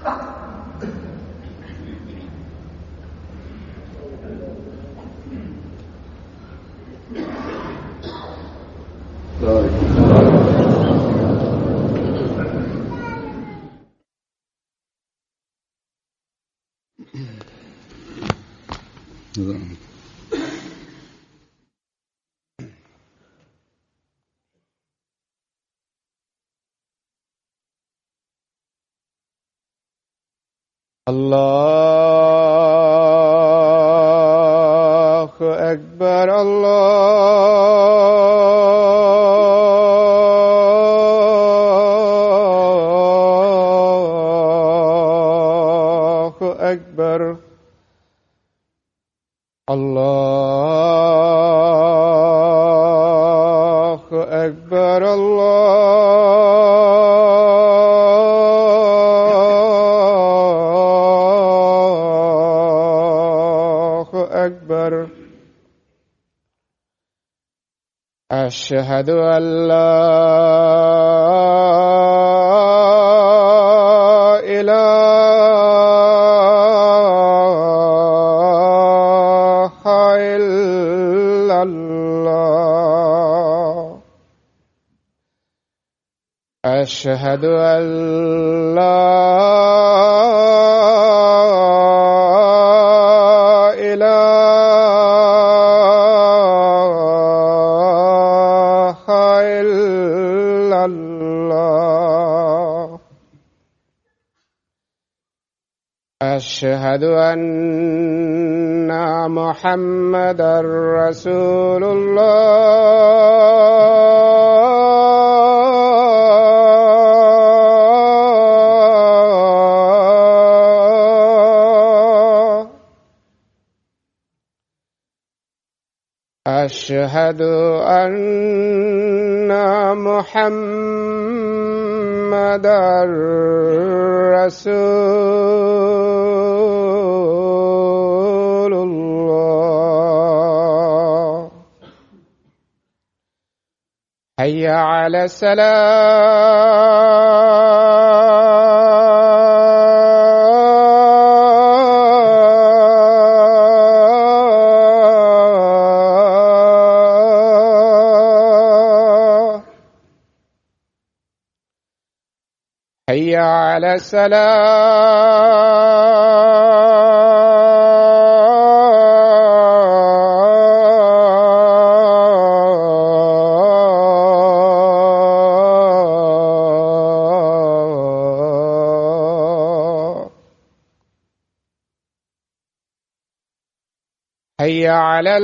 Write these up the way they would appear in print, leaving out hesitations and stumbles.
الله أكبر الله أكبر الله أكبر أشهد أن لا إله إلا الله أشهد أن لا أشهد أن محمدًا رسول الله أشهد أن محمدًا رسول الله حي على الصلاة حي على الصلاة حي على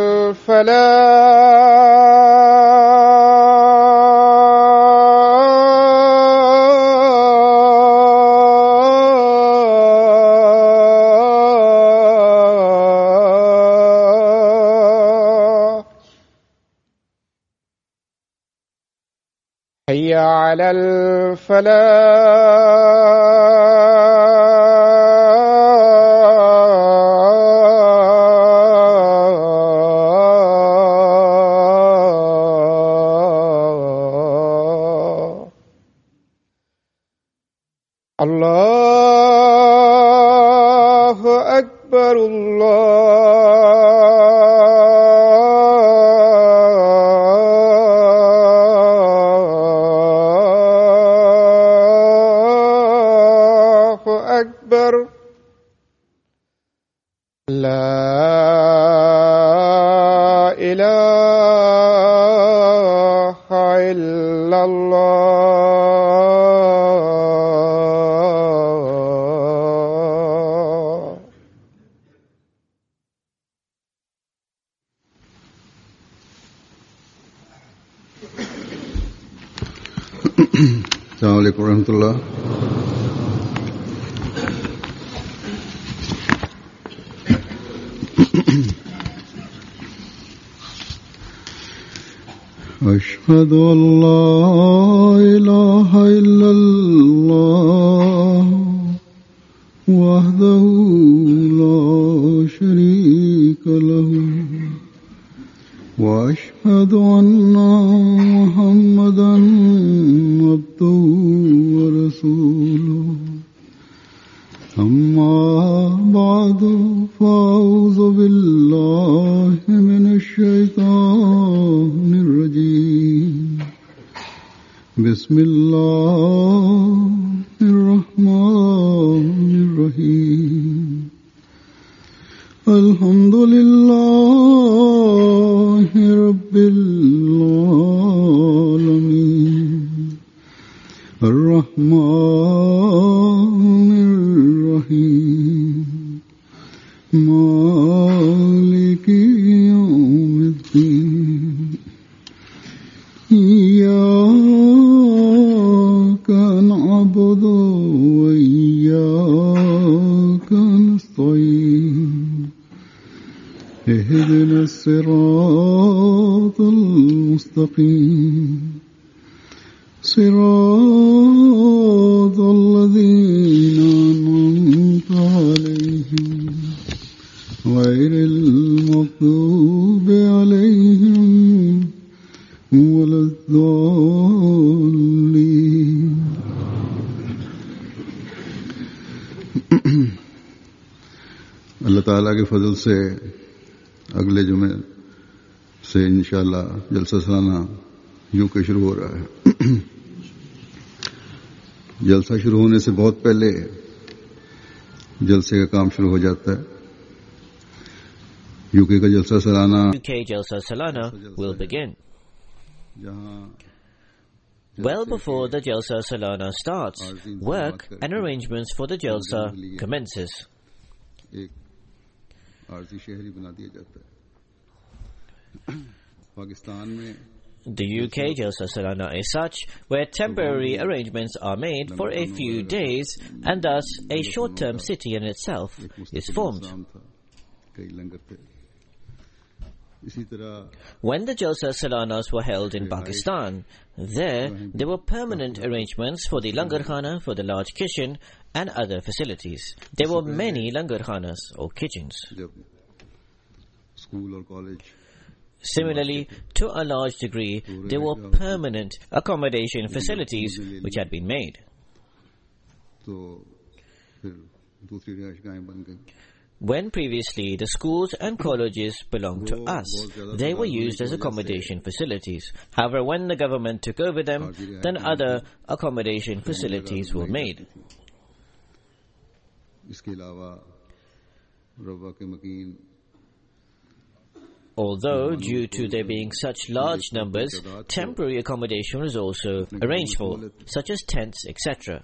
الفلاح حي على الفلاح الله أكبر الله أكبر لا إله إلا الله السلام عليكم ورحمة الله. أشهد أن لا إله إلا الله وحده لا شريك له وأشهد أن محمدًا عبده ورسوله أما بعد فأعوذ بالله من الشيطان الرجيم بسم الله الرحمن الرحيم الحمد لله رب العالمين الرحمن الرحيم مالك يوم الدين إياك نعبد وإياك نستعين اهدنا الصراط المستقيم صراط الذين أنعمت عليهم غير المغضوب عليهم ولا الضالين अल्लाह ताला के फजल से अगले जुमे से इंशाअल्लाह जलसा सालाना यूके शुरू हो रहा है। जलसा शुरू होने से बहुत पहले जलसे का काम शुरू हो जाता है। यूके का जलसा सालाना UK Jalsa Salana will begin. Well before the Jalsa Salana starts, work and arrangements for the Jalsa commences. एक आरज़ी शहरी बना दिया जाता है। पाकिस्तान में The UK Jalsa Salana is such where temporary arrangements are made for a few days and thus a short-term city in itself is formed. कई लंगर थे। इसी तरह When the Jalsa Salanas were held in Pakistan, there were permanent arrangements for the Langar Khana, for the large kitchen and other facilities. There were many Langar Khanas or kitchens. जब school और college Similarly, to a large degree, there were permanent accommodation facilities which had been made. तो फिर दूसरी रिहाइशगाहें बन गई। When previously the schools and colleges belonged to us, they were used as accommodation facilities. However, when the government took over them, then other accommodation facilities were made. इसके अलावा रवा के मकीन Although, due to there being such large numbers, temporary accommodation was also arranged for, such as tents, etc.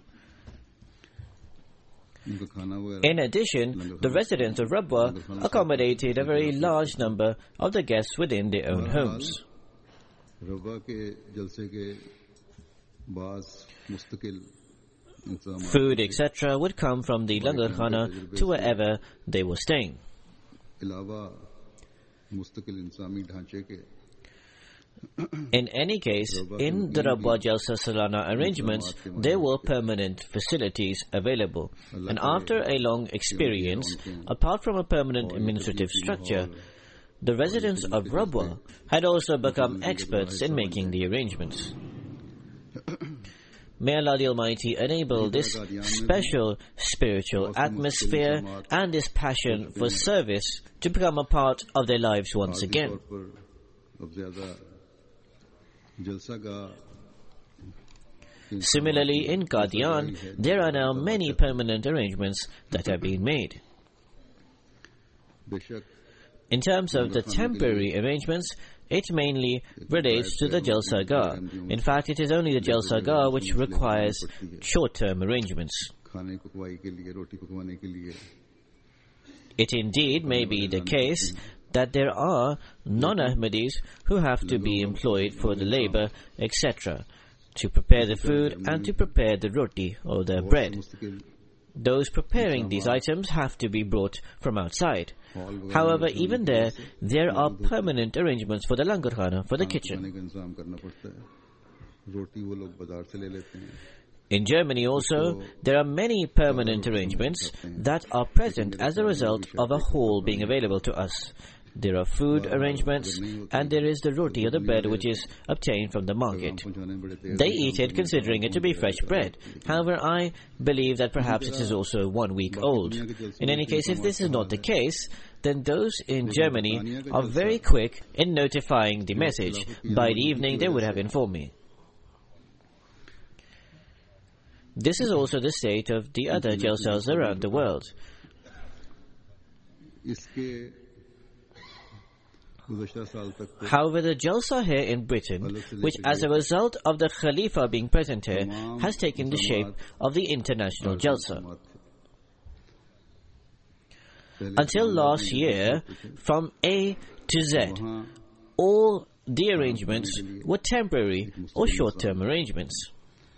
उनका खाना वगैरह In addition, the residents of Rabwa accommodated a very large number of the guests within their own homes. रवा के जलसे के बास मुस्तकिल इंतजाम Food, etc. would come from the Langar Khana to wherever they were staying. अलावा मुस्तकिल इंतजामी ढांचे के In any case, in the Rabwa Jalsa Salana arrangements, there were permanent facilities available. And after a long experience, apart from a permanent administrative structure, the residents of Rabwa had also become experts in making the arrangements. May Allah the Almighty enable this special spiritual atmosphere and this passion for service to become a part of their lives once again. अब ज्यादा जलसा का Similarly, in Qadian, there are now many permanent arrangements that have been made. बेशक In terms of the temporary arrangements, it mainly relates to the Jalsa Gah. In fact, it is only the Jalsa Gah which requires short-term arrangements. खाने पकवाई के लिए रोटी पकवाने के लिए It indeed may be the case that there are non-Ahmadis who have to be employed for the labor, etc., to prepare the food and to prepare the roti or the bread. Those preparing these items have to be brought from outside. However, even there are permanent arrangements for the Langar Khana, for the kitchen. खाने का इंतजाम करना पड़ता है रोटी वो लोग बाजार से ले लेते हैं In Germany also, there are many permanent arrangements that are present as a result of a hall being available to us. There are food arrangements, and there is the roti or the bread which is obtained from the market. They eat it considering it to be fresh bread. However, I believe that perhaps it is also 1 week old. In any case, if this is not the case, then those in Germany are very quick in notifying the message. By the evening, they would have informed me. This is also the state of the other jalsas around the world. However, the jalsa here in Britain, which as a result of the Khalifa being present here, has taken the shape of the international jalsa. Until last year, from A to Z, all the arrangements were temporary or short-term arrangements.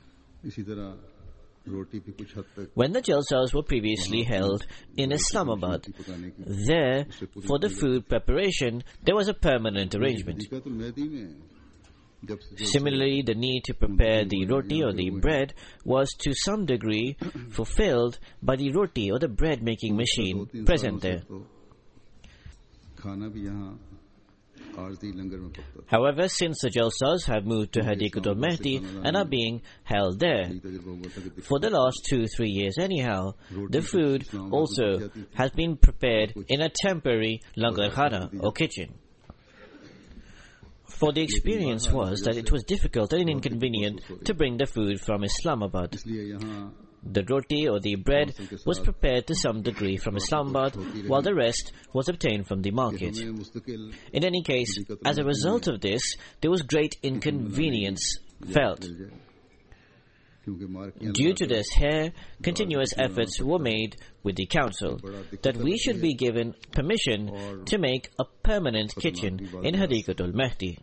When the jalsas were previously held in Islamabad, there, for the food preparation, there was a permanent arrangement. Similarly, the need to prepare the roti or the bread was to some degree fulfilled by the roti or the bread making machine present there. However, since the jalsas have moved to Hadiqat al-Mahdi and are being held there, for the last 2-3 years anyhow, the food also has been prepared in a temporary langar khana or kitchen. For the experience was that it was difficult and inconvenient to bring the food from Islamabad. The roti or the bread was prepared to some degree from Islamabad, while the rest was obtained from the market. In any case, as a result of this, there was great inconvenience felt. Due to this, here, continuous efforts were made with the council that we should be given permission to make a permanent kitchen in Hadiqat al-Mahdi.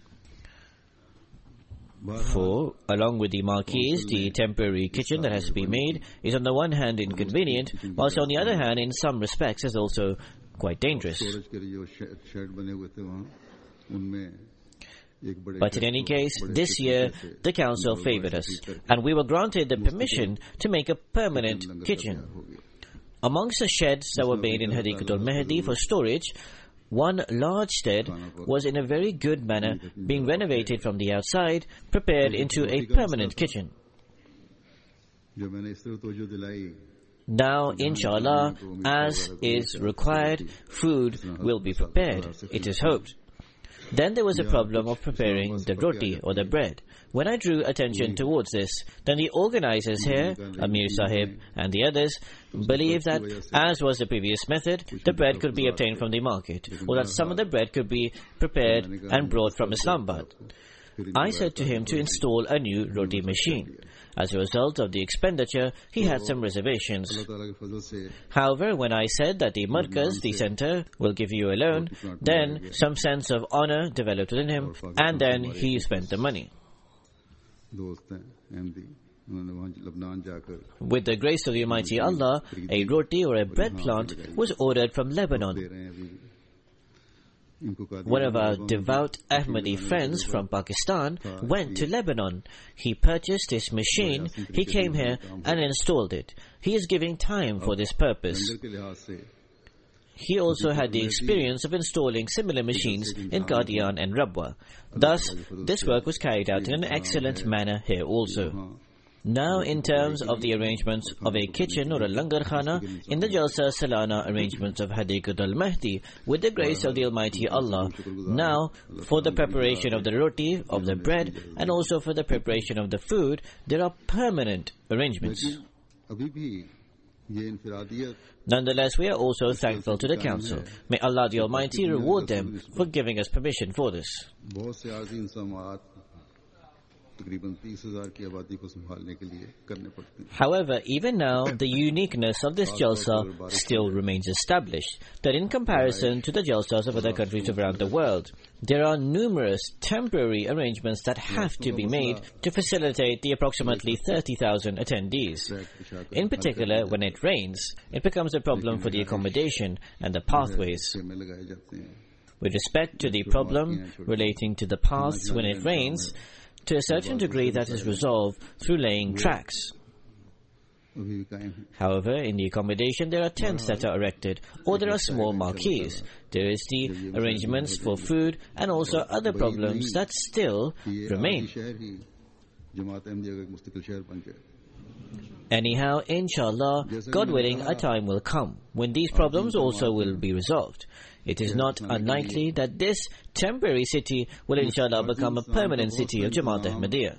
For, along with the marquees, the temporary kitchen that has to be made is on the one hand inconvenient, whilst on the other hand, in some respects, is also quite dangerous. But in any case, this year, the council favoured us, and we were granted the permission to make a permanent kitchen. Amongst the sheds that were made in Hadiqat al-Mahdi for storage, one large shed was in a very good manner being renovated from the outside, prepared into a permanent kitchen. Now, inshallah, as is required, food will be prepared, it is hoped. Then there was a problem of preparing the roti or the bread. When I drew attention towards this, then the organizers here, Amir Sahib and the others, believed that, as was the previous method, the bread could be obtained from the market, or that some of the bread could be prepared and brought from Islamabad. I said to him to install a new roti machine. As a result of the expenditure, he had some reservations. However, when I said that the Markaz, the center, will give you a loan, then some sense of honor developed within him, and then he spent the money. With the grace of the Almighty Allah, a roti or a bread plant was ordered from Lebanon. One of our devout Ahmadi friends from Pakistan went to Lebanon. He purchased this machine, he came here and installed it. He is giving time for this purpose. He also had the experience of installing similar machines in Qadian and Rabwa. Thus, this work was carried out in an excellent manner here also. Now, in terms of the arrangements of a kitchen or a langar khana, in the Jalsa Salana arrangements of Hadiqat al-Mahdi, with the grace of the Almighty Allah, now, for the preparation of the roti, of the bread, and also for the preparation of the food, there are permanent arrangements. Nonetheless, we are also thankful to the Council. May Allah the Almighty reward them for giving us permission for this. However, even now, the uniqueness of this Jalsa still remains established, that in comparison to the Jalsas of other countries around the world, there are numerous temporary arrangements that have to be made to facilitate the approximately 30,000 attendees. In particular, when it rains, it becomes a problem for the accommodation and the pathways. With respect to the problem relating to the paths when it rains, to a certain degree that is resolved through laying tracks. अभी भी कायम है। However, in the accommodation there are tents that are erected, or there are small marquees. There is the arrangements for food and also other problems that still ये remain. आदि शहर ही जमात अहमदिया का एक मुस्तकिल शहर बन जाए। Anyhow, inshallah, God willing, a time will come when these problems also will be resolved. It is not unlikely that this temporary city will inshallah become a permanent city of Jamaat Ahmadiyya.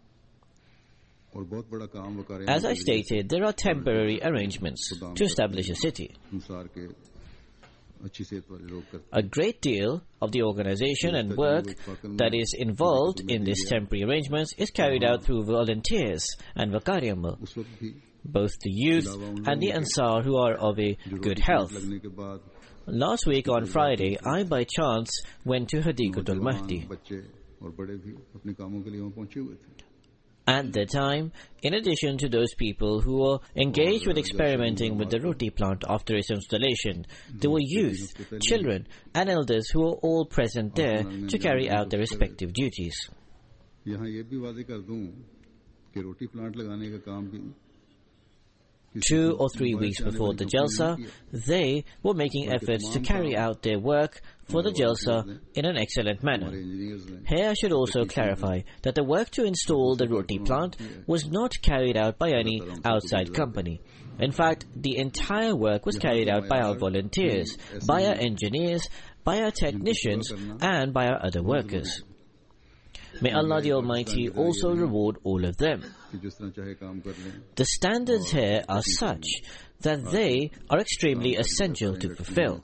और बहुत बड़ा काम वो कर रहे हैं। As I stated, there are temporary arrangements to establish a city. संसार के अच्छी सेहत वाले लोग करते A great deal of the organization and work that is involved in these temporary arrangements is carried out through volunteers and Vakari Amal, उस वक्त भी both the youth and the Ansar who are of a good health. लगने के बाद Last week on Friday, I by chance went to Hadiqatul Mahdi. बच्चे और बड़े भी अपने कामों के लिए वहाँ पहुंचे हुए थे। At the time, in addition to those people who were engaged with experimenting with the roti plant after its installation, there were youth, children and elders who were all present there to carry out their respective duties. यहाँ ये भी वादे कर दूं कि रोटी plant लगाने का काम भी 2 or 3 weeks before the Jalsa, they were making efforts to carry out their work for the Jalsa in an excellent manner. Here I should also clarify that the work to install the roti plant was not carried out by any outside company. In fact, the entire work was carried out by our volunteers, by our engineers, by our technicians, and by our other workers. May Allah the Almighty also reward all of them. The standards here are such that they are extremely essential to fulfill.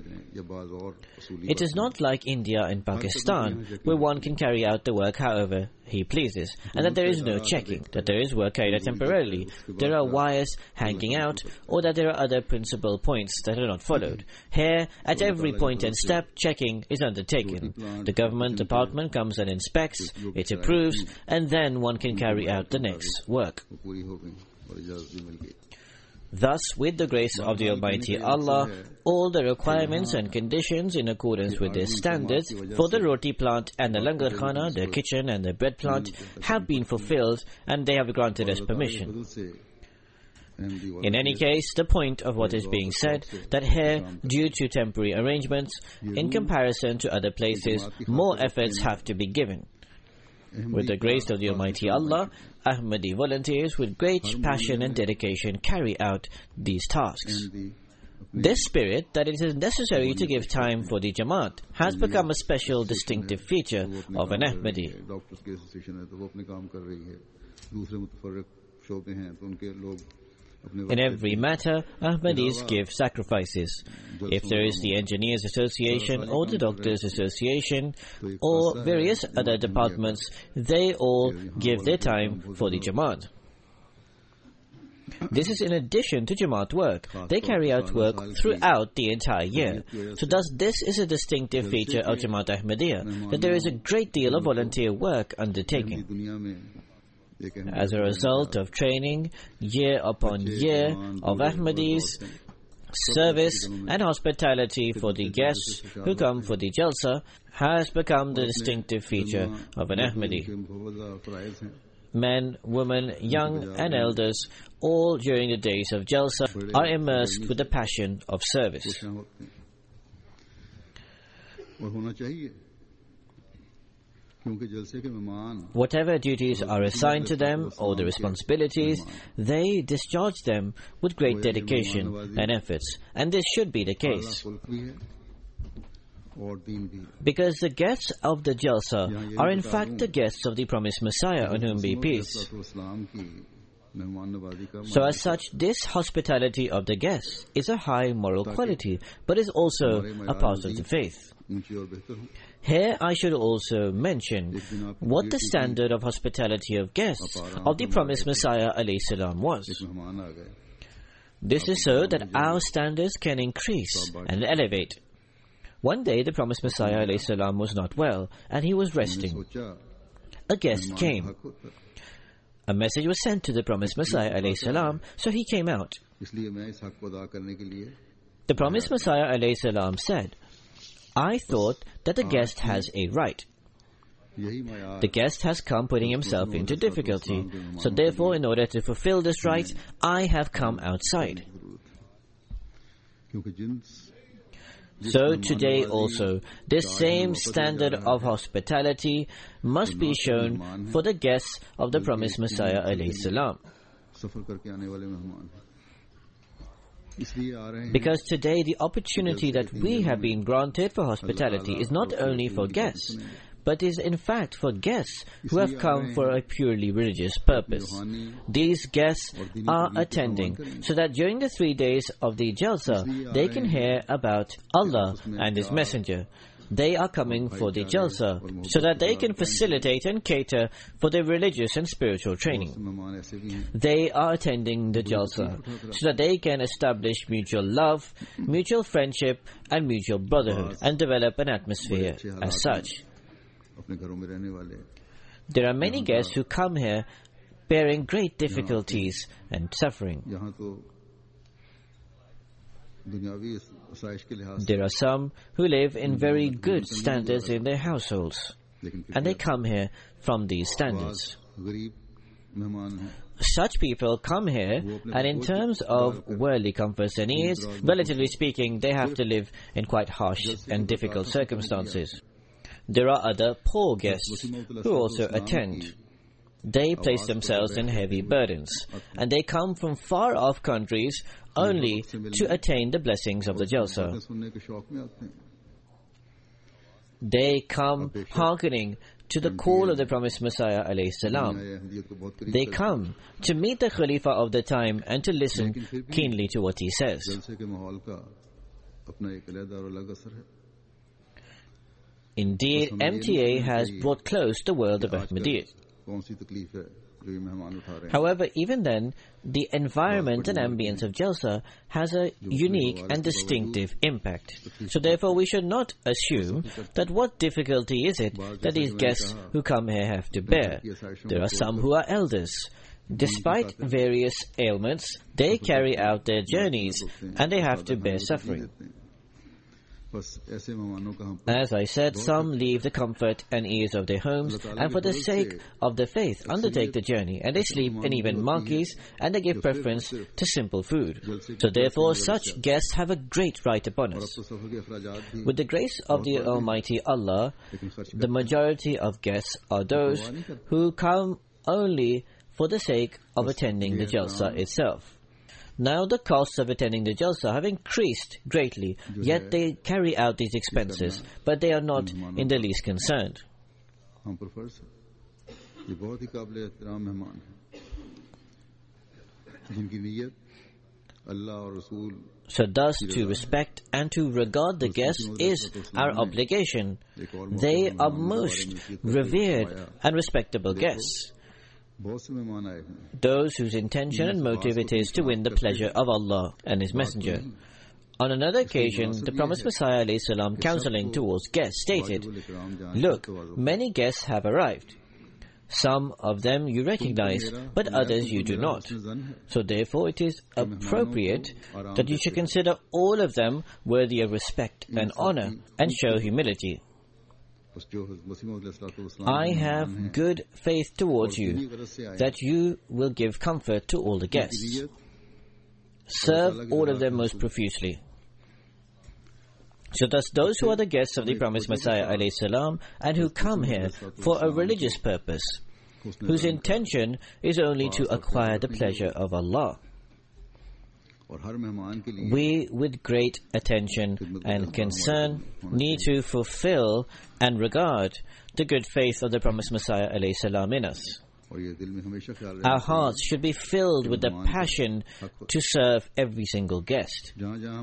It is not like India and Pakistan, where one can carry out the work however he pleases, and that there is no checking, that there is work carried out temporarily, there are wires hanging out, or that there are other principal points that are not followed. Here, at every point and step, checking is undertaken. The government department comes and inspects, it approves, and then one can carry out the next work. Thus, with the grace of the Almighty Allah, all the requirements and conditions in accordance with their standards for the roti plant and the langar khana, the kitchen and the bread plant, have been fulfilled and they have granted us permission. In any case, the point of what is being said, that here, due to temporary arrangements, in comparison to other places, more efforts have to be given. With the grace of the Almighty Allah, Ahmadi volunteers with great passion and dedication carry out these tasks. This spirit, that it is necessary to give time for the Jamaat, has become a special distinctive feature of an Ahmadi. In every matter, Ahmadis give sacrifices. If there is the Engineers Association or the Doctors Association or various other departments, they all give their time for the Jamaat. This is in addition to Jamaat work. They carry out work throughout the entire year. So thus this is a distinctive feature of Jamaat Ahmadiyya, that there is a great deal of volunteer work undertaken. As a result of training, year upon year, of Ahmadis, service and hospitality for the guests who come for the Jalsa has become the distinctive feature of an Ahmadi. Men, women, young and elders, all during the days of Jalsa are immersed with the passion of service. Whatever duties are assigned to them or the responsibilities, they discharge them with great dedication and efforts, and this should be the case. Because the guests of the Jalsa are in fact the guests of the promised Messiah, on whom be peace. So as such, this hospitality of the guests is a high moral quality, but is also a part of the faith. Here I should also mention what the standard of hospitality of guests of the promised Messiah ﷺ was. This is so that our standards can increase and elevate. One day the promised Messiah ﷺ was not well and he was resting. A guest came. A message was sent to the promised Messiah ﷺ, so he came out. The promised Messiah ﷺ said, I thought that the guest has a right. The guest has come putting himself into difficulty. So therefore, in order to fulfill this right, I have come outside. So today also, this same standard of hospitality must be shown for the guests of the promised Messiah alayhi salam. Because today the opportunity that we have been granted for hospitality is not only for guests, but is in fact for guests who have come for a purely religious purpose. These guests are attending so that during the 3 days of the Jalsa, they can hear about Allah and His Messenger. They are coming for the Jalsa so that they can facilitate and cater for their religious and spiritual training. They are attending the Jalsa so that they can establish mutual love, mutual friendship and mutual brotherhood and develop an atmosphere as such. There are many guests who come here bearing great difficulties and suffering. There are some who live in very good standards in their households, and they come here from these standards. Such people come here, and in terms of worldly comforts and ease, relatively speaking, they have to live in quite harsh and difficult circumstances. There are other poor guests who also attend. They place themselves in heavy burdens, and they come from far-off countries only to attain the blessings of the Jalsa. They come hearkening to the call of the promised Messiah alayhi salam. They come to meet the Khalifa of the time and to listen keenly to what he says. Indeed, MTA has brought close the world of Ahmadiyyat. However, even then, the environment and ambience of Jalsa has a unique and distinctive impact. So therefore, we should not assume that what difficulty is it that these guests who come here have to bear. There are some who are elders. Despite various ailments, they carry out their journeys and they have to bear suffering. As I said, some leave the comfort and ease of their homes and for the sake of the faith undertake the journey, and they sleep in even monkeys and they give preference to simple food. So therefore such guests have a great right upon us. With the grace of the Almighty Allah, the majority of guests are those who come only for the sake of attending the Jalsa itself. Now the costs of attending the Jalsa have increased greatly, yet they carry out these expenses, but they are not in the least concerned. So thus to respect and to regard the guests is our obligation. They are most revered and respectable guests, those whose intention and motive it is to win the pleasure of Allah and His Messenger. On another occasion, the promised Messiah ﷺ, counseling towards guests, stated, "Look, many guests have arrived. Some of them you recognize, but others you do not. So therefore it is appropriate that you should consider all of them worthy of respect and honor and show humility. I have good faith towards you that you will give comfort to all the guests. Serve all of them most profusely." So thus those who are the guests of the promised Messiah ﷺ and who come here for a religious purpose, whose intention is only to acquire the pleasure of Allah, we, with great attention and concern, need to fulfill and regard the good faith of the promised Messiah ﷺ in us. Our hearts should be filled with the passion to serve every single guest.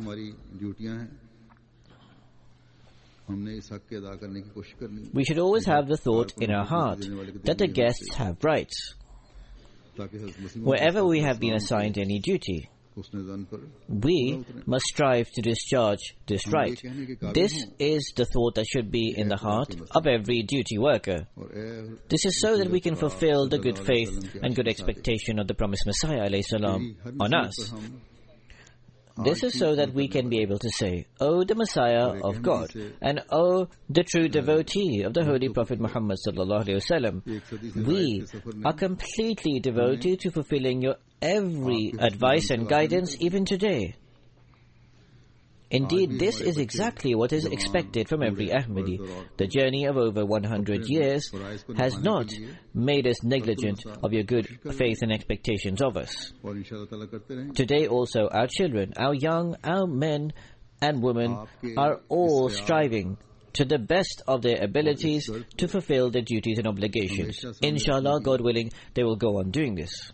We should always have the thought in our heart that the guests have rights. Wherever we have been assigned any duty, we must strive to discharge this right. This is the thought that should be in the heart of every duty worker. This is so that we can fulfill the good faith and good expectation of the promised Messiah ﷺ on us. This is so that we can be able to say, O the Messiah of God, and O the true devotee of the Holy Prophet Muhammad sallallahu alaihi wasallam, we are completely devoted to fulfilling your every advice and guidance even today. Indeed, this is exactly what is expected from every Ahmadi. The journey of over 100 years has not made us negligent of your good faith and expectations of us. Today also our children, our young, our men and women are all striving to the best of their abilities to fulfill their duties and obligations. Inshallah, God willing, they will go on doing this.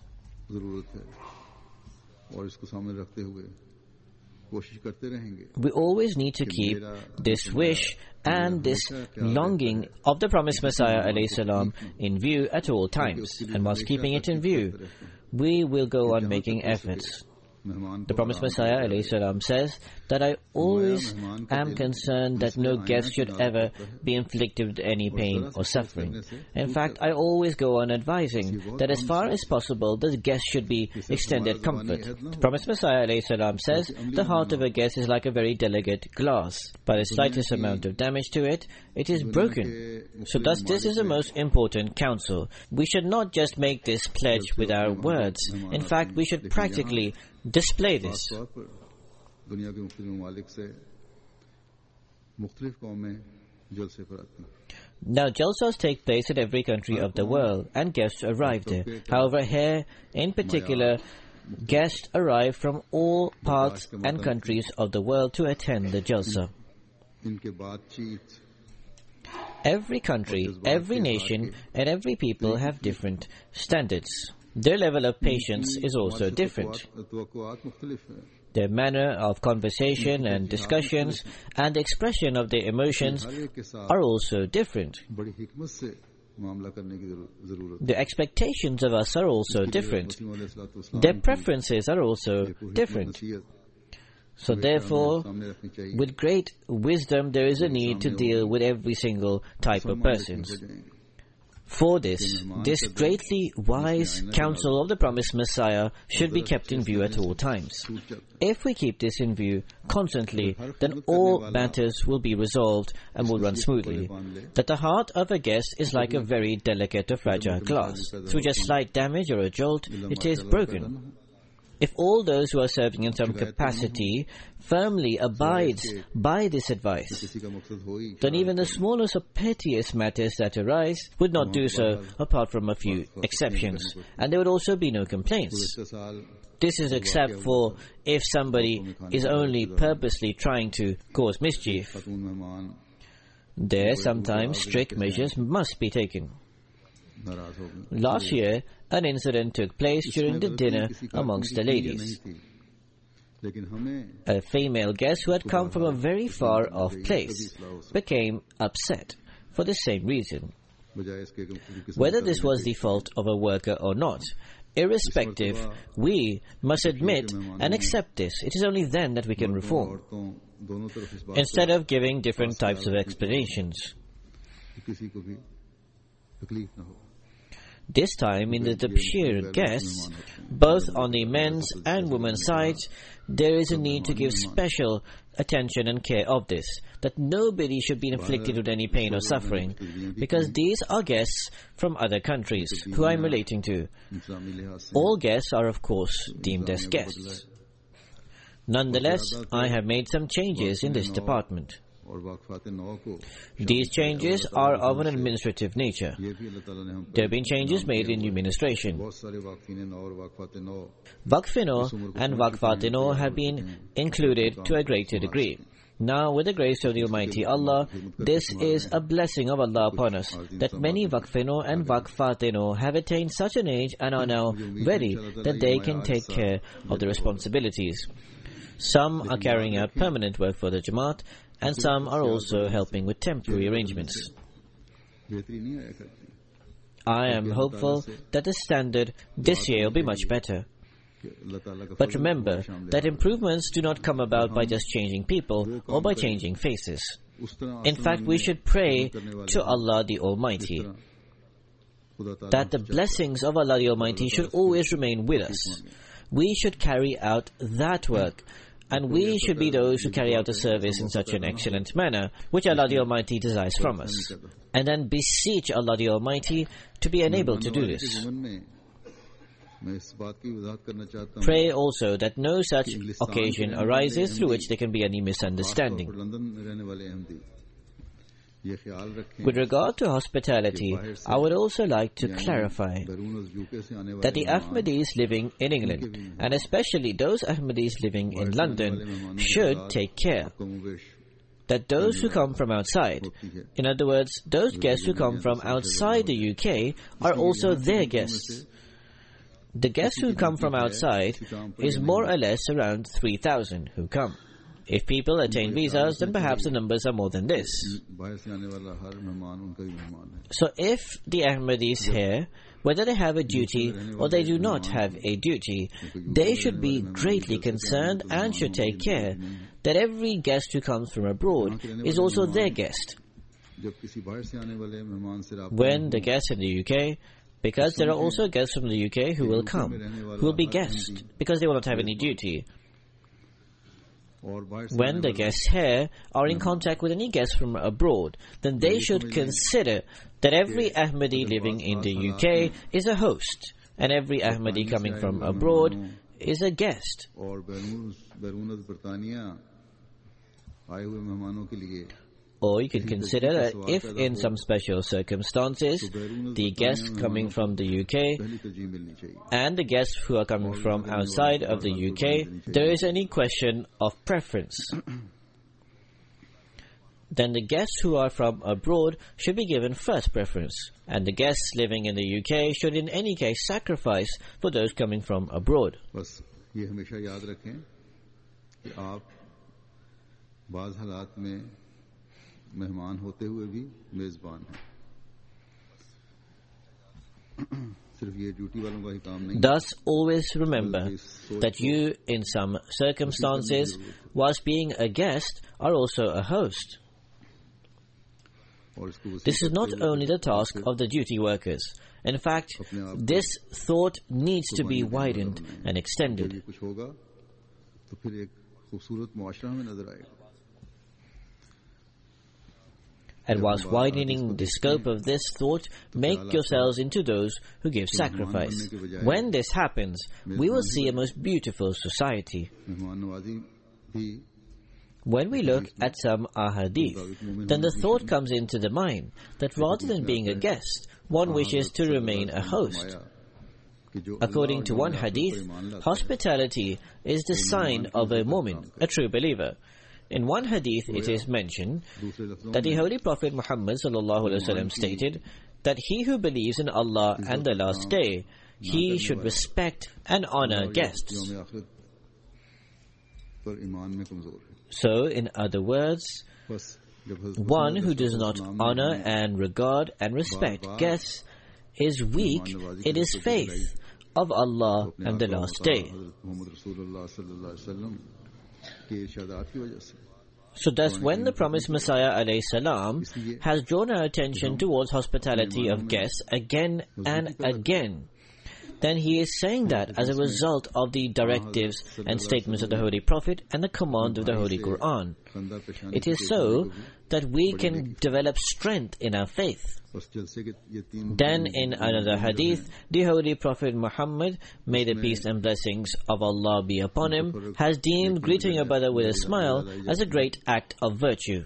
We always need to keep this wish and this longing of the promised Messiah alayhi salam in view at all times. And whilst keeping it in view, we will go on making efforts. The promised Messiah alayhi salam says that I always am concerned that no guest should ever be inflicted with any pain or suffering. In fact, I always go on advising that as far as possible the guest should be extended comfort. The promised Messiah alayhi salam says the heart of a guest is like a very delicate glass. By the slightest amount of damage to it, it is broken. So thus this is the most important counsel. We should not just make this pledge with our words. In fact, we should practically display this. Now, jalsas take place in every country of the world, and guests arrive there. However, here, in particular, guests arrive from all parts and countries of the world to attend the jalsa. Every country, every nation, and every people have different standards. Their level of patience is also different. Their manner of conversation and discussions and the expression of their emotions are also different. The expectations of us are also different. Their preferences are also different. So therefore, with great wisdom, there is a need to deal with every single type of persons. For this greatly wise counsel of the promised Messiah should be kept in view at all times. If we keep this in view constantly, then all matters will be resolved and will run smoothly. That the heart of a guest is like a very delicate or fragile glass. Through just slight damage or a jolt, it is broken. If all those who are serving in some capacity firmly abides by this advice, then even the smallest or pettiest matters that arise would not do so apart from a few exceptions, and there would also be no complaints. This is except for if somebody is only purposely trying to cause mischief. There sometimes strict measures must be taken. Last year, an incident took place during the dinner amongst the ladies. A female guest who had come from a very far off place became upset for the same reason. Whether this was the fault of a worker or not, irrespective, we must admit and accept this. It is only then that we can reform, instead of giving different types of explanations. This time, in the Tabshir guests, both on the men's and women's sides, there is a need to give special attention and care of this, that nobody should be inflicted with any pain or suffering, because these are guests from other countries who I am relating to. All guests are, of course, deemed as guests. Nonetheless, I have made some changes in this department. These changes are of an administrative nature. There have been changes made in administration. Waqf-e-Nau and Waqf-e-Nau have been included to a greater degree. Now, with the grace of the Almighty Allah, this is a blessing of Allah upon us, that many Waqf-e-Nau and Waqf-e-Nau have attained such an age and are now ready that they can take care of the responsibilities. Some are carrying out permanent work for the Jamaat, and some are also helping with temporary arrangements. I am hopeful that the standard this year will be much better. But remember that improvements do not come about by just changing people or by changing faces. In fact, we should pray to Allah the Almighty that the blessings of Allah the Almighty should always remain with us. We should carry out that work and we should be those who carry out the service in such an excellent manner, which Allah the Almighty desires from us. And then beseech Allah the Almighty to be enabled to do this. Pray also that no such occasion arises through which there can be any misunderstanding. With regard to hospitality, I would also like to clarify that the Ahmadis living in England, and especially those Ahmadis living in London, should take care that those who come from outside, in other words, those guests who come from outside the UK, are also their guests. The guests who come from outside is more or less around 3,000 who come. If people attain visas, then perhaps the numbers are more than this. So if the Ahmadis here, whether they have a duty or they do not have a duty, they should be greatly concerned and should take care that every guest who comes from abroad is also their guest. When the guests in the UK, because there are also guests from the UK who will come, who will be guests, because they will not have any duty. When the guests here are in contact with any guests from abroad, then they should consider that every Ahmadi living in the UK is a host, and every Ahmadi coming from abroad is a guest. Or you can consider that if in some special circumstances the guests coming from the UK and the guests who are coming from outside of the UK, there is any question of preference, then the guests who are from abroad should be given first preference, and the guests living in the UK should in any case sacrifice for those coming from abroad. मेहमान होते हुए भी मेजबान हैं सिर्फ ये duty वालों का ही काम नहीं. Thus always remember that you in some circumstances whilst being a guest are also a host. This is not only the task of the duty workers. In fact, this thought needs to be widened and extended. And whilst widening the scope of this thought, make yourselves into those who give sacrifice. When this happens, we will see a most beautiful society. When we look at some ahadith, then the thought comes into the mind that rather than being a guest, one wishes to remain a host. According to one hadith, hospitality is the sign of a mu'min, a true believer. In one hadith it is mentioned that the Holy Prophet Muhammad ﷺ stated that he who believes in Allah and the last day, he should respect and honor guests. So, in other words, one who does not honor and regard and respect guests is weak in his faith of Allah and the last day. So thus, when the promised Messiah ﷺ has drawn our attention towards hospitality of guests again and again, then he is saying that as a result of the directives and statements of the Holy Prophet and the command of the Holy Quran. It is so that we can develop strength in our faith. Then in another hadith, the Holy Prophet Muhammad, may the peace and blessings of Allah be upon him, has deemed greeting a brother with a smile as a great act of virtue.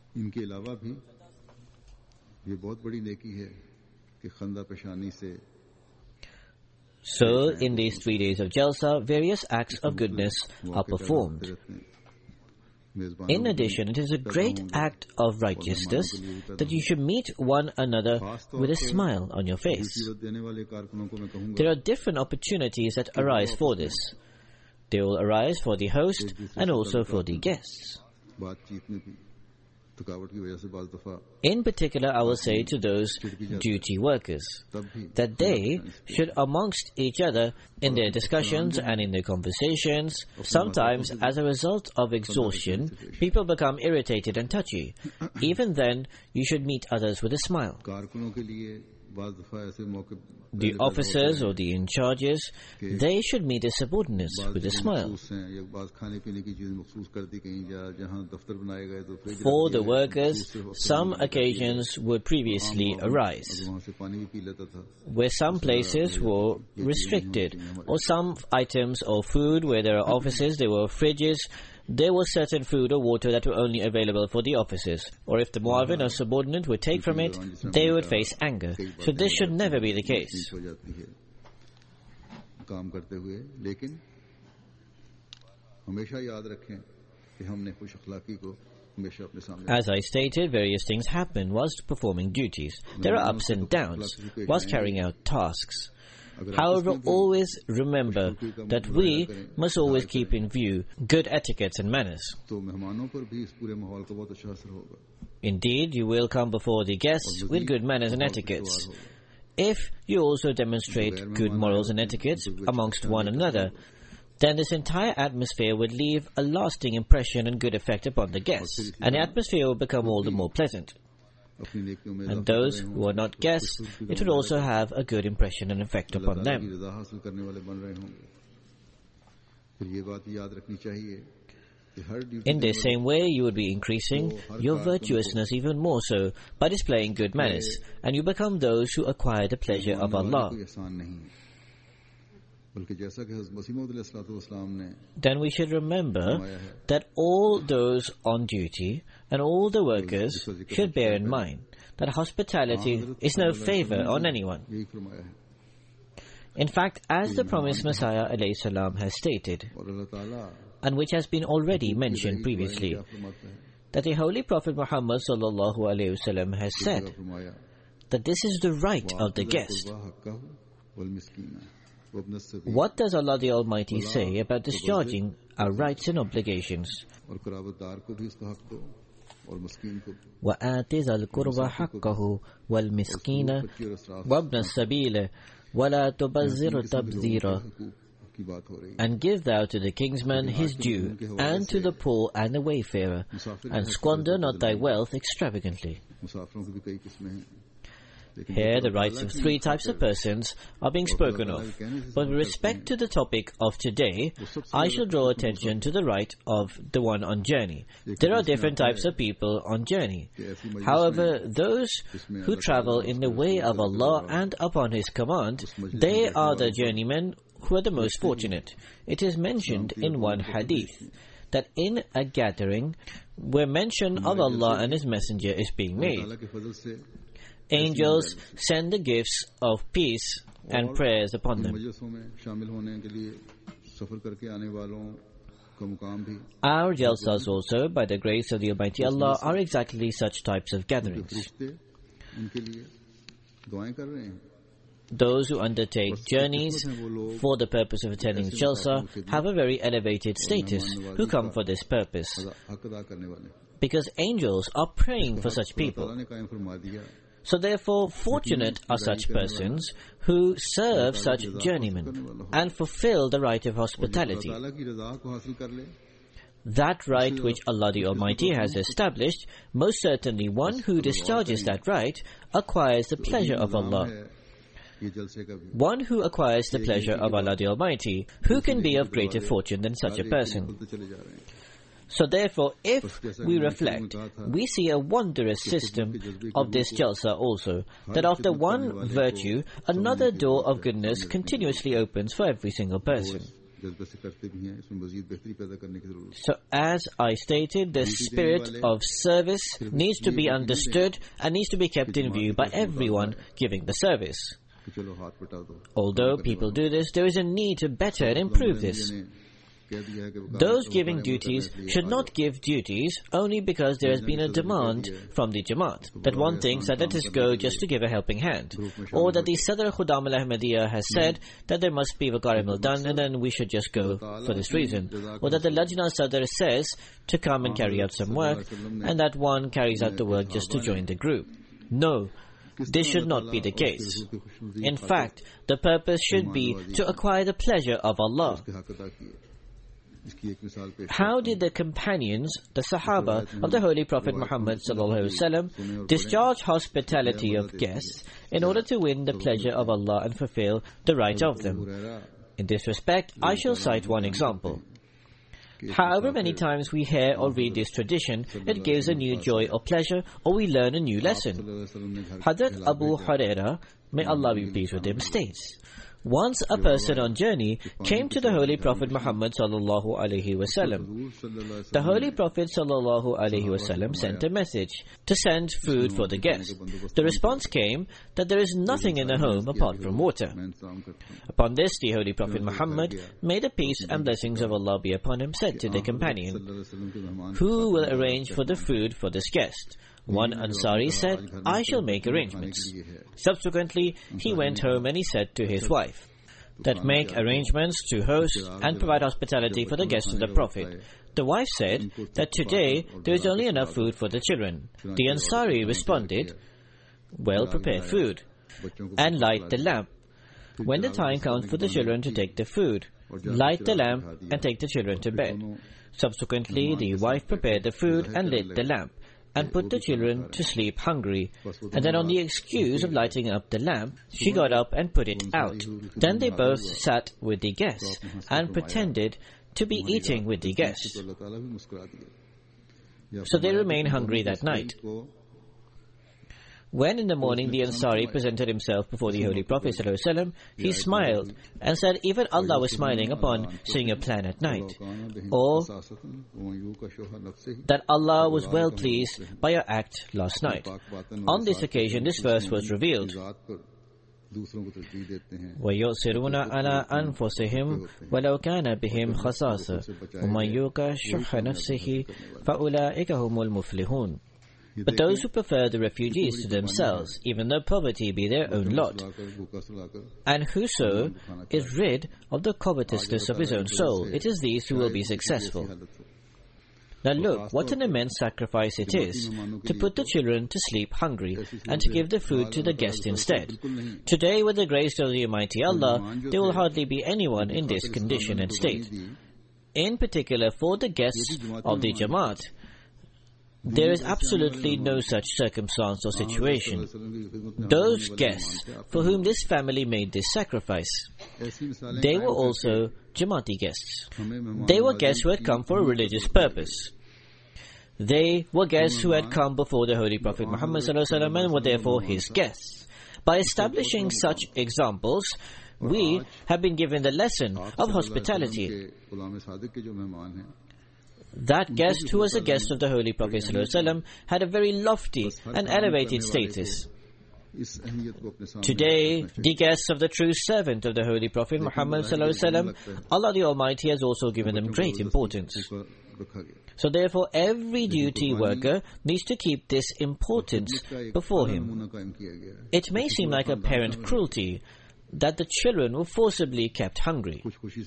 So, in these 3 days of Jalsa, various acts of goodness are performed. In addition, it is a great act of righteousness that you should meet one another with a smile on your face. There are different opportunities that arise for this. They will arise for the host and also for the guests. In particular, I will say to those duty workers that they should amongst each other in their discussions and in their conversations, sometimes as a result of exhaustion, people become irritated and touchy. Even then, you should meet others with a smile. बाज़ दफ़ा ऐसे मौके The officers or the in charges, they should meet their subordinates with a smile. For the workers, some occasions would previously arise, where some places were restricted, or some items or food where there are offices, there were fridges, there was certain food or water that were only available for the officers, or if the muawin or subordinate would take from it, they would face anger. So this should never be the case. As I stated, various things happen whilst performing duties. There are ups and downs whilst carrying out tasks. However, always remember that we must always keep in view good etiquettes and manners. Indeed, you will come before the guests with good manners and etiquettes. If you also demonstrate good morals and etiquettes amongst one another, then this entire atmosphere would leave a lasting impression and good effect upon the guests, and the atmosphere will become all the more pleasant. And those who are not guests, it would also have a good impression and effect upon them. In the same way, you would be increasing your virtuousness even more so by displaying good manners, and you become those who acquire the pleasure of Allah. Then we should remember that all those on duty and all the workers should bear in mind that hospitality is no favor on anyone. In fact, as the promised Messiah ﷺ has stated, and which has been already mentioned previously, that the Holy Prophet Muhammad ﷺ has said that this is the right of the guest. What does Allah the Almighty say about discharging our rights and obligations? وَآتِ ذَا الْقُرْبَ حَقَّهُ وَالْمِسْكِينَ وَابْنَ السَّبِيلِ وَلَا تُبَذِّرْ تَبْذِيرًا. And give thou to the kinsman his due, and to the poor and the wayfarer, and squander not thy wealth extravagantly. Here the rights of three types of persons are being spoken of, but with respect to the topic of today, I shall draw attention to the right of the one on journey. There are different types of people on journey. However, those who travel in the way of Allah and upon His command, they are the journeymen who are the most fortunate. It is mentioned in one hadith that in a gathering where mention of Allah and His Messenger is being made, angels send the gifts of peace and prayers upon them. Our jalsas also, by the grace of the Almighty Allah, are exactly such types of gatherings. Those who undertake journeys for the purpose of attending jalsa have a very elevated status who come for this purpose, because angels are praying for such people. So therefore, fortunate are such persons who serve such journeymen and fulfill the right of hospitality. That right which Allah the Almighty has established, most certainly one who discharges that right acquires the pleasure of Allah. One who acquires the pleasure of Allah the Almighty, who can be of greater fortune than such a person? So therefore, if we reflect, we see a wondrous system of this jalsa also, that after one virtue, another door of goodness continuously opens for every single person. So as I stated, the spirit of service needs to be understood and needs to be kept in view by everyone giving the service. Although people do this, there is a need to better and improve this. Those giving duties should not give duties only because there has been a demand from the Jamaat, that one thinks that let us go just to give a helping hand, or that the Sadr Khudam al-Ahmadiyya has said that there must be Waqarim done and then we should just go for this reason, or that the Lajna Sadr says to come and carry out some work and that one carries out the work just to join the group. No, this should not be the case. In fact, the purpose should be to acquire the pleasure of Allah. How did the companions, the Sahaba of the Holy Prophet Muhammad ﷺ, discharge hospitality of guests in order to win the pleasure of Allah and fulfill the right of them? In this respect, I shall cite one example. However many times we hear or read this tradition, it gives a new joy or pleasure, or we learn a new lesson. Hazrat Abu Hurairah, may Allah be pleased with him, states, once a person on journey came to the Holy Prophet Muhammad sallallahu alaihi wasallam. The Holy Prophet sallallahu alaihi wasallam sent a message to send food for the guest. The response came that there is nothing in the home apart from water. Upon this, the Holy Prophet Muhammad, may the peace and blessings of Allah be upon him, said to the companion, "Who will arrange for the food for this guest?" One Ansari said, "I shall make arrangements." Subsequently, he went home and he said to his wife, "That make arrangements to host and provide hospitality for the guests of the Prophet." The wife said that today there is only enough food for the children. The Ansari responded, "Well, prepare food and light the lamp. When the time comes for the children to take the food, light the lamp and take the children to bed." Subsequently, the wife prepared the food and lit the lamp and put the children to sleep hungry. And then on the excuse of lighting up the lamp, she got up and put it out. Then they both sat with the guests and pretended to be eating with the guests. So they remained hungry that night. When in the morning the Ansari presented himself before the Holy Prophet ﷺ, he smiled and said even Allah was smiling upon seeing a plan at night, or that Allah was well pleased by your act last night. On this occasion, this verse was revealed. وَيُؤْثِرُونَ عَلَىٰ أَنفُسِهِمْ وَلَوْ كَانَ بِهِمْ خَصَاصَةٌ وَمَن يُوقَ شُحَّ نَفْسِهِ فَأُولَٰئِكَ هُمُ الْمُفْلِحُونَ. But those who prefer the refugees to themselves, even though poverty be their own lot, and whoso is rid of the covetousness of his own soul, it is these who will be successful. Now look, what an immense sacrifice it is to put the children to sleep hungry and to give the food to the guest instead. Today, with the grace of the Almighty Allah, there will hardly be anyone in this condition and state. In particular, for the guests of the Jamaat, there is absolutely no such circumstance or situation. Those guests for whom this family made this sacrifice, they were also Jamaati guests. They were guests who had come for a religious purpose. They were guests who had come before the Holy Prophet Muhammad ﷺ and were therefore his guests. By establishing such examples, we have been given the lesson of hospitality. That guest who was a guest of the Holy Prophet ﷺ had a very lofty and elevated status. Today, the guests of the true servant of the Holy Prophet Muhammad ﷺ, Allah the Almighty has also given them great importance. So therefore, every duty worker needs to keep this importance before him. It may seem like apparent cruelty that the children were forcibly kept hungry.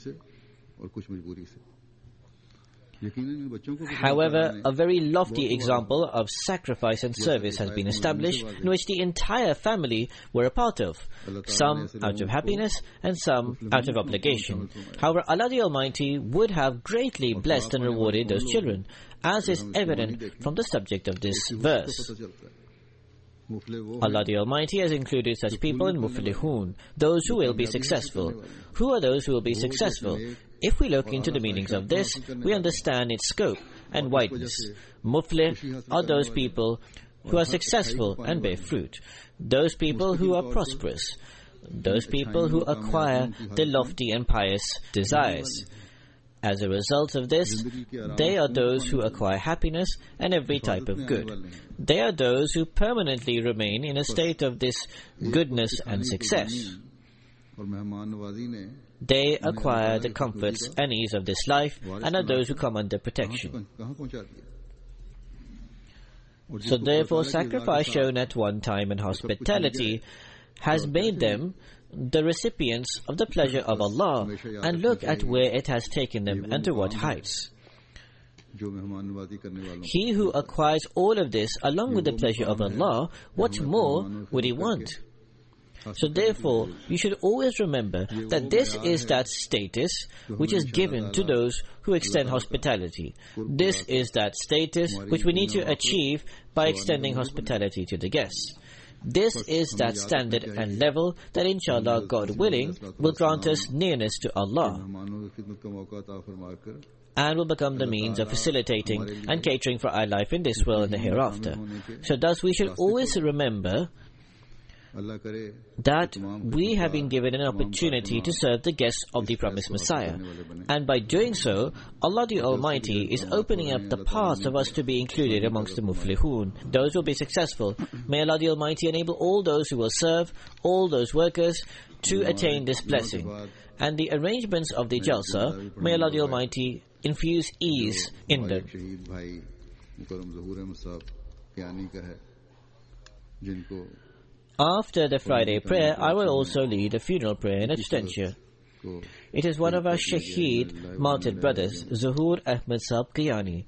However, a very lofty example of sacrifice and service has been established, in which the entire family were a part of, some out of happiness and some out of obligation. However, Allah the Almighty would have greatly blessed and rewarded those children, as is evident from the subject of this verse. Allah the Almighty has included such people in Muflihun, those who will be successful. Who are those who will be successful? If we look into the meanings of this, we understand its scope and wideness. Muflih are those people who are successful and bear fruit, those people who are prosperous, those people who acquire the lofty and pious desires. As a result of this, they are those who acquire happiness and every type of good. They are those who permanently remain in a state of this goodness and success. They acquire the comforts and ease of this life and are those who come under protection. So therefore, sacrifice shown at one time and hospitality has made them the recipients of the pleasure of Allah, and look at where it has taken them and to what heights. He who acquires all of this along with the pleasure of Allah, what more would he want? So therefore, you should always remember that this is that status which is given to those who extend hospitality. This is that status which we need to achieve by extending hospitality to the guests. This is that standard and level that inshallah, God willing, will grant us nearness to Allah and will become the means of facilitating and catering for our life in this world and the hereafter. So thus we should always remember that we have been given an opportunity to serve the guests of the promised Messiah. And by doing so, Allah the Almighty is opening up the path of us to be included amongst the Muflihun. Those who will be successful. May Allah the Almighty enable all those who will serve, all those workers, to attain this blessing. And the arrangements of the Jalsa, may Allah the Almighty infuse ease in them. After the Friday prayer, I will also lead a funeral prayer in absentia. It is one of our Shaheed martyred brothers, Zuhur Ahmad Saab Qiyani.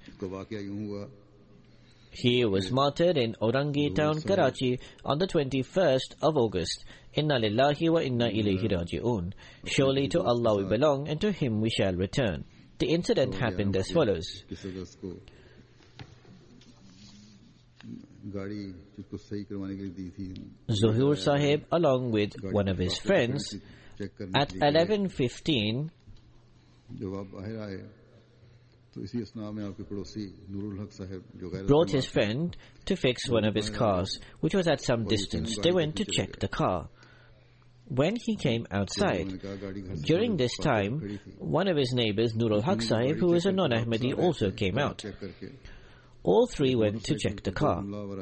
He was martyred in Aurangi town, Karachi on the 21st of August. Inna lillahi wa inna ilayhi raji'un. Surely to Allah we belong and to Him we shall return. The incident happened as follows. Zuhur Sahib, along with one of his friends, at 11:15, brought his friend to fix one of his cars, which was at some distance. They went to check the car. When he came outside, during this time, one of his neighbors, Nurul Haq Sahib, who was a non-Ahmadi, also came out. All three went to check the car.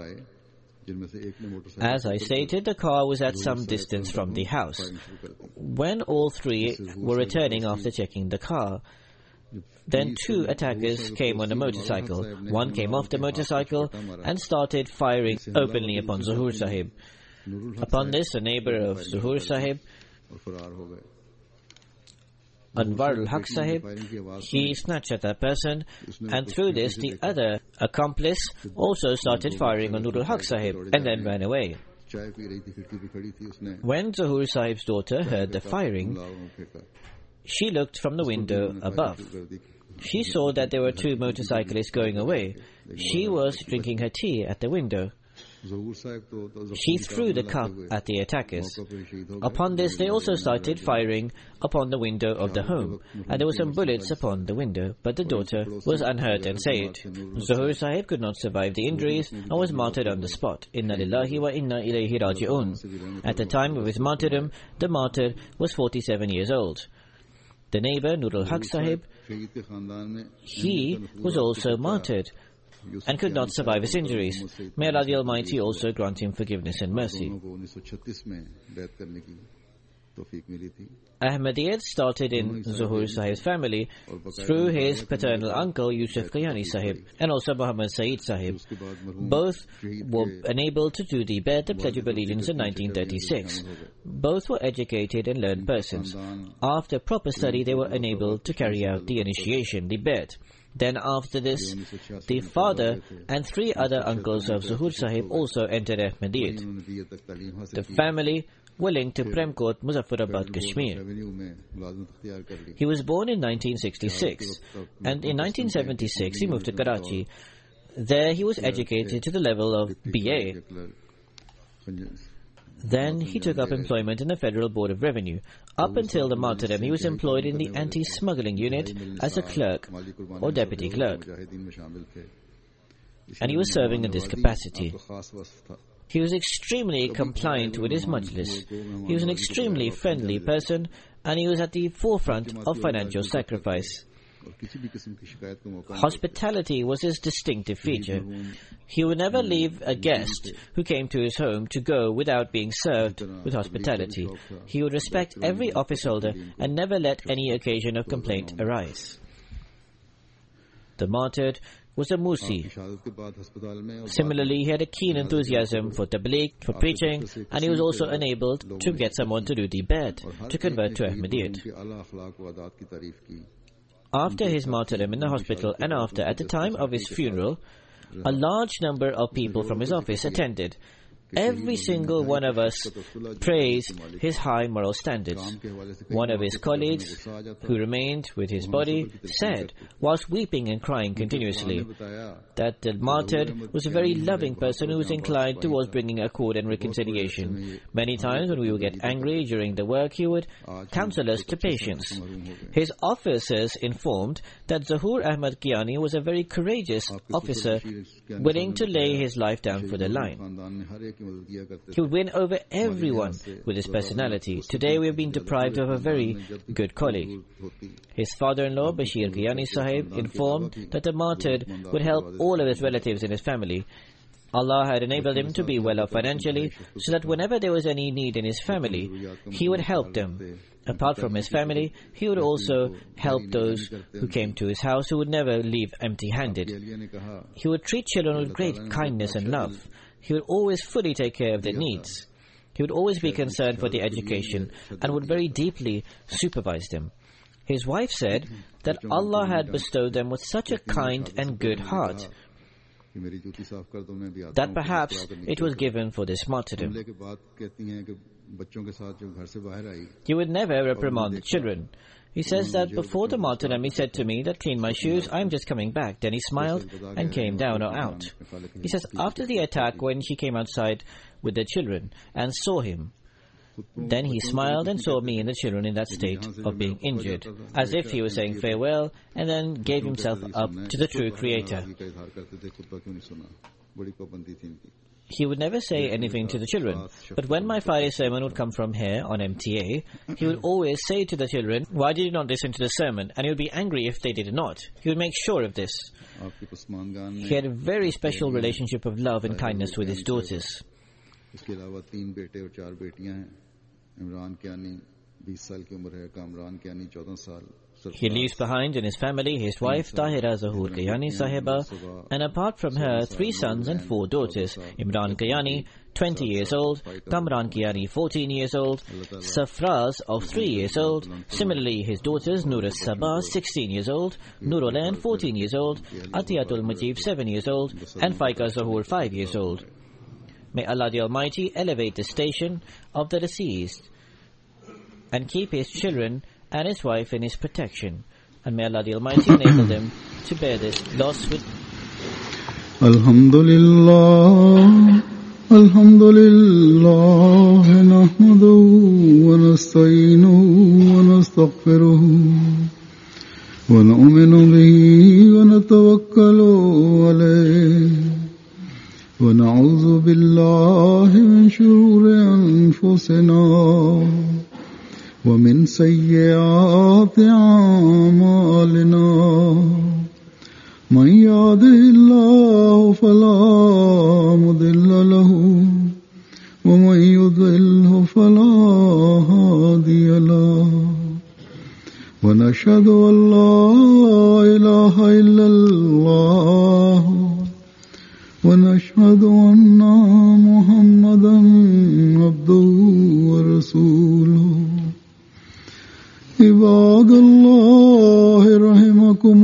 As I stated, the car was at some distance from the house. When all three were returning after checking the car, then two attackers came on a motorcycle. One came off the motorcycle and started firing openly upon Zuhur Sahib. Upon this, a neighbor of Zuhur Sahib, Anwarul Haq Sahib, he snatched at that person, and through this the other accomplice also started firing on Nurul Haq Sahib and then ran away. When Zuhur Sahib's daughter heard the firing, she looked from the window above. She saw that there were two motorcyclists going away. She was drinking her tea at the window. She threw the cup at the attackers. Upon this, they also started firing upon the window of the home, and there were some bullets upon the window, but the daughter was unhurt and saved. Zuhur Sahib could not survive the injuries and was martyred on the spot. Inna lillahi wa inna ilayhi raji'un. At the time of his martyrdom, the martyr was 47 years old. The neighbor, Nurul Haq Sahib, he was also martyred and could not survive his injuries. May Allah the Almighty also grant him forgiveness and mercy. Ahmadiyyat started in Zuhur Sahib's family through his paternal uncle Yusuf Qiyani Sahib and also Muhammad Saeed Sahib. Both were enabled to do the Bai'at, the Pledge of Allegiance, in 1936. Both were educated and learned persons. After proper study, they were enabled to carry out the initiation, the Bai'at. Then after this, the father and three other uncles of Zuhur Sahib also entered Ahmadiyyat. The family were linked to Premkot, Muzaffarabad, Kashmir. He was born in 1966, and in 1976 he moved to Karachi. There he was educated to the level of BA. Then he took up employment in the Federal Board of Revenue. Up until the martyrdom, he was employed in the anti-smuggling unit as a clerk or deputy clerk, and he was serving in this capacity. He was extremely compliant with his majlis. He was an extremely friendly person, and he was at the forefront of financial sacrifice. Hospitality was his distinctive feature. He would never leave a guest who came to his home to go without being served with hospitality. He would respect every office holder and never let any occasion of complaint arise. The martyred was a Musi. Similarly, he had a keen enthusiasm for tabligh, for preaching, and he was also enabled to get someone to do the Bai'at, to convert to Ahmadiyyat. After his martyrdom in the hospital and after, at the time of his funeral, a large number of people from his office attended. every single one of us praise his high moral standards. One of his colleagues, who remained with his body, said, whilst weeping and crying continuously, that the martyred was a very loving person who was inclined towards bringing accord and reconciliation. Many times when we would get angry during the work, he would counsel us to patience. His officers informed that Zahoor Ahmad Kiani was a very courageous officer, willing to lay his life down for the line. He would win over everyone with his personality. Today we have been deprived of a very good colleague. His father-in-law, Bashir Kiani Sahib, informed that the martyred would help all of his relatives in his family. Allah had enabled him to be well off financially, so that whenever there was any need in his family, he would help them. Apart from his family, he would also help those who came to his house who would never leave empty-handed. He would treat children with great kindness and love. He would always fully take care of their needs. He would always be concerned for their education and would very deeply supervise them. His wife said that Allah had bestowed them with such a kind and good heart that perhaps it was given for this martyrdom. He would never reprimand the children. He says that before the martyrdom he said to me that clean my shoes, I am just coming back. Then he smiled and came down or out. He says after the attack, when she came outside with the children and saw him, then he smiled and saw me and the children in that state of being injured, as if he was saying farewell, and then gave himself up to the true Creator. He would never say anything to the children, but when my Friday sermon would come from here on MTA, he would always say to the children, why did you not listen to the sermon? And he would be angry if they did not. He would make sure of this. He had a very special relationship of love and kindness with his daughters. He leaves behind in his family his wife Tahira Zahoor Kiani Sahiba, and apart from her 3 sons and 4 daughters: Imran Kiani, 20 years old, Kamran Kiani, 14 years old, Safraz of 3 years old. Similarly, his daughters Nurus Sabah, 16 years old, Nurolan, 14 years old, Atiyatul Majib, 7 years old, and Faika Zahoor, 5 years old. May Allah the Almighty elevate the station of the deceased and keep his children and his wife in his protection. And may Allah the Almighty enable them to bear this loss with... Alhamdulillah, Alhamdulillah, nahmaduhu wa nasta'inuhu wa nastaghfiruhu wa nu'minu bihi wa natawakkalu alayhi wa na'udhu billahi min shururi anfusina ومن سيئات أعمالنا من يهده الله فلا مضل له ومن يضلل فلا هادي له ونشهد أن لا إله إلا الله ونشهد أن محمدا عبده ورسوله عباد الله رحمكم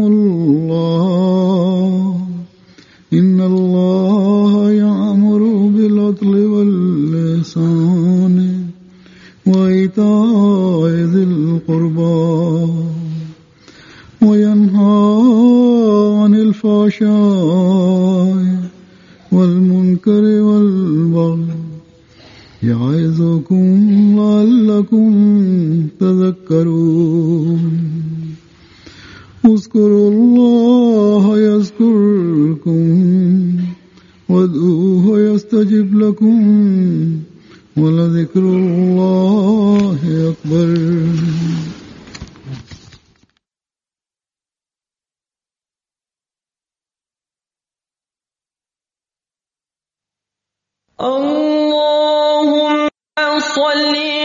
الله إن الله يأمر بالعدل والإحسان وإيتاء ذي القربى وينهى عن الفحشاء والمنكر والبغي يعظكم لعلكم تذكرون اذكروا الله يذكركم وادعوه يستجب لكم ولذكر الله أكبر. اللهم صل